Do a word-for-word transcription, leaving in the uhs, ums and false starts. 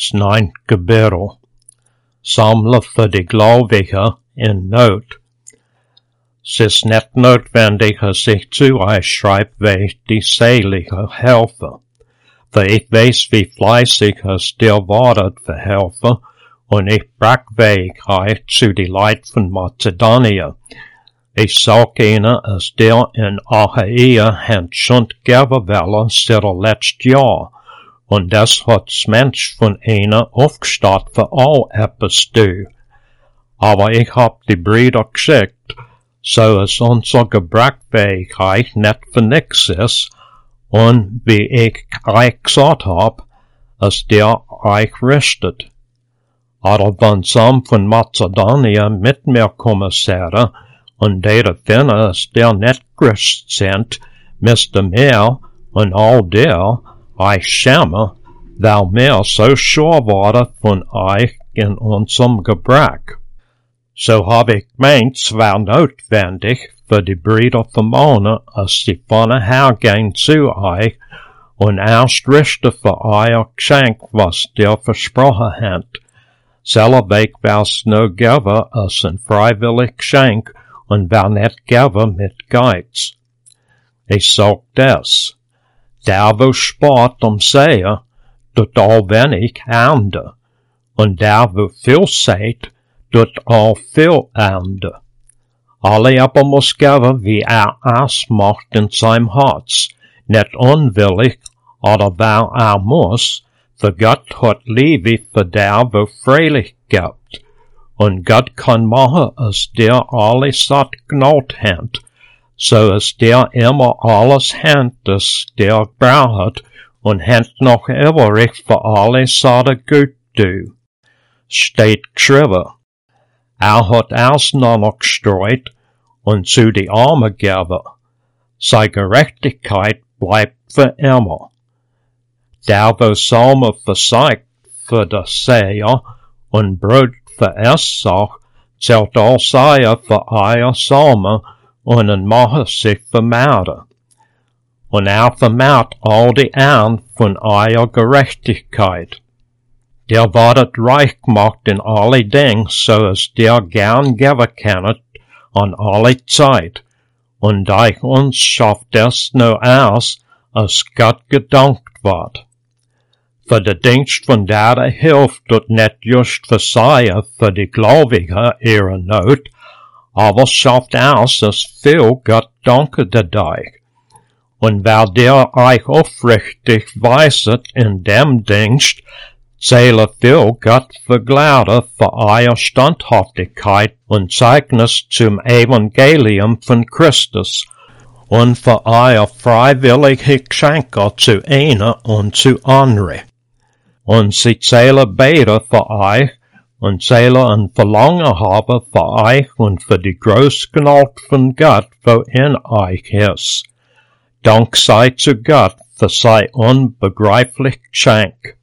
zijn gebedel. Samelen voor de gelovigen in nood. Es ist nicht notwendig, dass ich zu euch schreibe, wie die Selige helfen. Für ich weiß, wie fleißig es dir wartet für helfen, und ich brach weg euch zu die Leid von Mazedonien. Ich sag ihnen, es dir in Achaia hand schund geben wollen seit letztes Jahr, und das hat's Mensch von ihnen aufgestellt für all etwas du. Aber ich hab die Brüder geschickt, so es unsere Gebrachfähigkeit nicht für nix ist, und wie ich euch gesagt hab, es dir euch richtet. Aber wenn some von Mazedonien mit mir kommen sähe, und die finden, es dir nicht Christ sind, müsste mir und all der euch schämen, weil mir so sure wurde von euch in unserem Gebrach. So hab ich gemeint, es war notwendig für die Brüder vermahnen, als sie vorne hergehen zu euch und erst richten für euer Geschenk, was dir versprochen habt. Selber Weg wär's nur geben als ein freiwillig Geschenk und wär nicht geben mit Geiz. Ich sag das. Der, wo spart um Sähe, tut all wenig ernte, und der, wo viel sät, tut all viel ernte. Alle aber muss geben, wie er es macht in seinem Herz, nicht unwillig, oder weil er muss, für Gott hat Liebe für der, wo freilich gibt, und Gott kann machen, es dir alles satt gnot hand, so es dir immer alles hand, das dir braucht, und hand noch übrig für alles satt gut du. Steht geschrieben. Er hat erst noch gestreut und zu die Arme gegeben. Seine Gerechtigkeit bleibt für immer. Der, wo Salme versagt für das Seher und Brot für Essach, zählt all Seher für euer Salme und ein Mache sich vermehrte. Und er vermehrt all die Ehren von eurer Gerechtigkeit. Der wartet reich gemacht in alle Dinge, so es dir gern geben kennet an alle Zeit. Und durch uns schafft es nur aus, als Gott gedankt wird. Für den Dienst von der der Hilfe tut nicht just verseihen für die Gläubigen ihre Not, aber schafft aus, dass viel Gott danke dadurch. Und wer dir euch aufrichtig weiset in dem Dienst, zähle viel Gott für Gnade für eure Standhaftigkeit und Zeugnis zum Evangelium von Christus und für euer freiwillige Geschenke zu ihnen und zu anderen. Und sie zähle beide für euch und zähle ein Verlangen habe für euch und für die große Gnade von Gott, wo in euch ist. Dank sei zu Gott für sein unbegreiflich Geschenk.